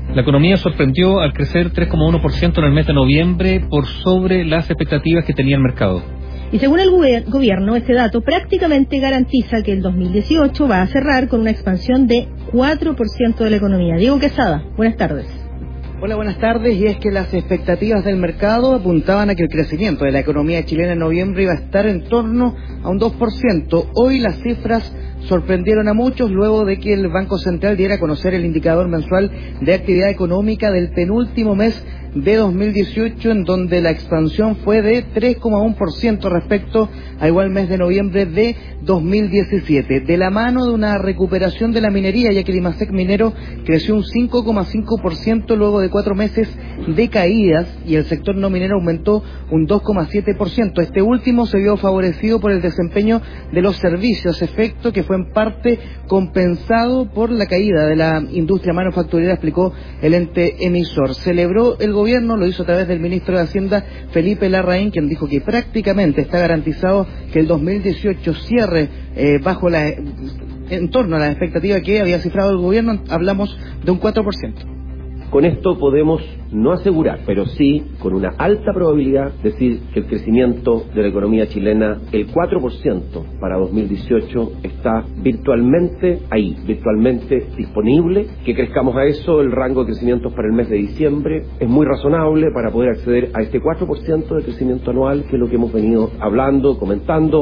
La economía sorprendió al crecer 3,1% en el mes de noviembre por sobre las expectativas que tenía el mercado. Y según el gobierno, este dato prácticamente garantiza que el 2018 va a cerrar con una expansión de 4% de la economía. Diego Quesada, buenas tardes. Hola, buenas tardes. Y es que las expectativas del mercado apuntaban a que el crecimiento de la economía chilena en noviembre iba a estar en torno a un 2%. Hoy las cifras sorprendieron a muchos luego de que el Banco Central diera a conocer el indicador mensual de actividad económica del penúltimo mes de 2018, en donde la expansión fue de 3,1% respecto a igual mes de noviembre de 2017, de la mano de una recuperación de la minería, ya que el IMASEC minero creció un 5,5% luego de 4 meses de caídas, y el sector no minero aumentó un 2,7%. Este último se vio favorecido por el desempeño de los servicios, efecto que fue en parte compensado por la caída de la industria manufacturera, explicó el ente emisor. Celebró el gobierno, lo hizo a través del ministro de Hacienda, Felipe Larraín, quien dijo que prácticamente está garantizado que el 2018 cierre en torno a la expectativa que había cifrado el gobierno. Hablamos de un 4%. Con esto podemos no asegurar, pero sí con una alta probabilidad decir que el crecimiento de la economía chilena, el 4% para 2018, está virtualmente ahí, virtualmente disponible. Que crezcamos a eso, el rango de crecimientos para el mes de diciembre es muy razonable para poder acceder a este 4% de crecimiento anual, que es lo que hemos venido hablando, comentando.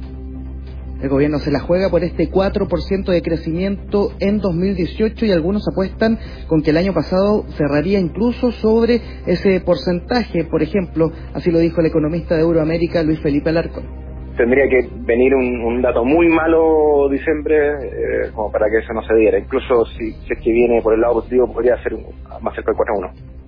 El gobierno se la juega por este 4% de crecimiento en 2018, y algunos apuestan con que el año pasado cerraría incluso sobre ese porcentaje. Por ejemplo, así lo dijo el economista de Euroamérica, Luis Felipe Alarcón. Tendría que venir un dato muy malo diciembre como para que eso no se diera. Incluso si es que viene por el lado positivo, podría ser más cerca del 4,1.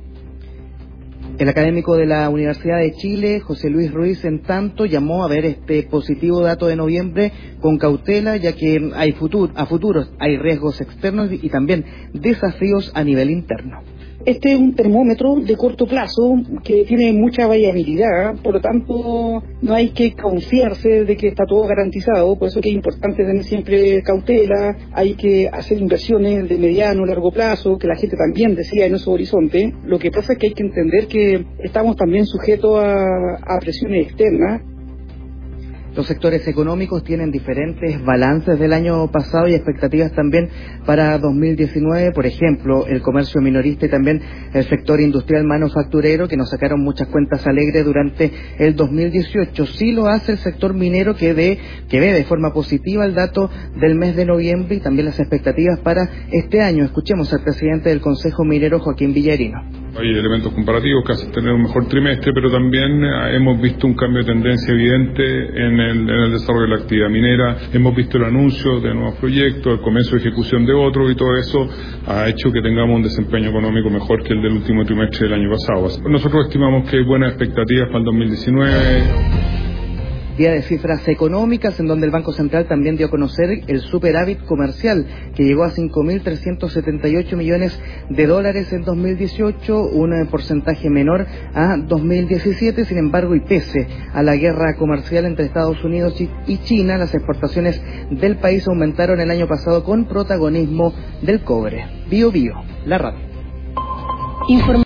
El académico de la Universidad de Chile, José Luis Ruiz, en tanto, llamó a ver este positivo dato de noviembre con cautela, ya que a futuros hay riesgos externos y también desafíos a nivel interno. Este es un termómetro de corto plazo que tiene mucha variabilidad, por lo tanto no hay que confiarse de que está todo garantizado. Por eso es que es importante tener siempre cautela, hay que hacer inversiones de mediano o largo plazo, que la gente también decida en ese horizonte. Lo que pasa es que hay que entender que estamos también sujetos a presiones externas. Los sectores económicos tienen diferentes balances del año pasado y expectativas también para 2019, por ejemplo, el comercio minorista y también el sector industrial manufacturero, que nos sacaron muchas cuentas alegres durante el 2018. Sí lo hace el sector minero, que ve de forma positiva el dato del mes de noviembre y también las expectativas para este año. Escuchemos al presidente del Consejo Minero, Joaquín Villarino. Hay elementos comparativos que hacen tener un mejor trimestre, pero también hemos visto un cambio de tendencia evidente en el desarrollo de la actividad minera. Hemos visto el anuncio de nuevos proyectos, el comienzo de ejecución de otros, y todo eso ha hecho que tengamos un desempeño económico mejor que el del último trimestre del año pasado. Nosotros estimamos que hay buenas expectativas para el 2019. Día de cifras económicas, en donde el Banco Central también dio a conocer el superávit comercial, que llegó a 5.378 millones de dólares en 2018, un porcentaje menor a 2017. Sin embargo, y pese a la guerra comercial entre Estados Unidos y China, las exportaciones del país aumentaron el año pasado con protagonismo del cobre. Bio, la radio.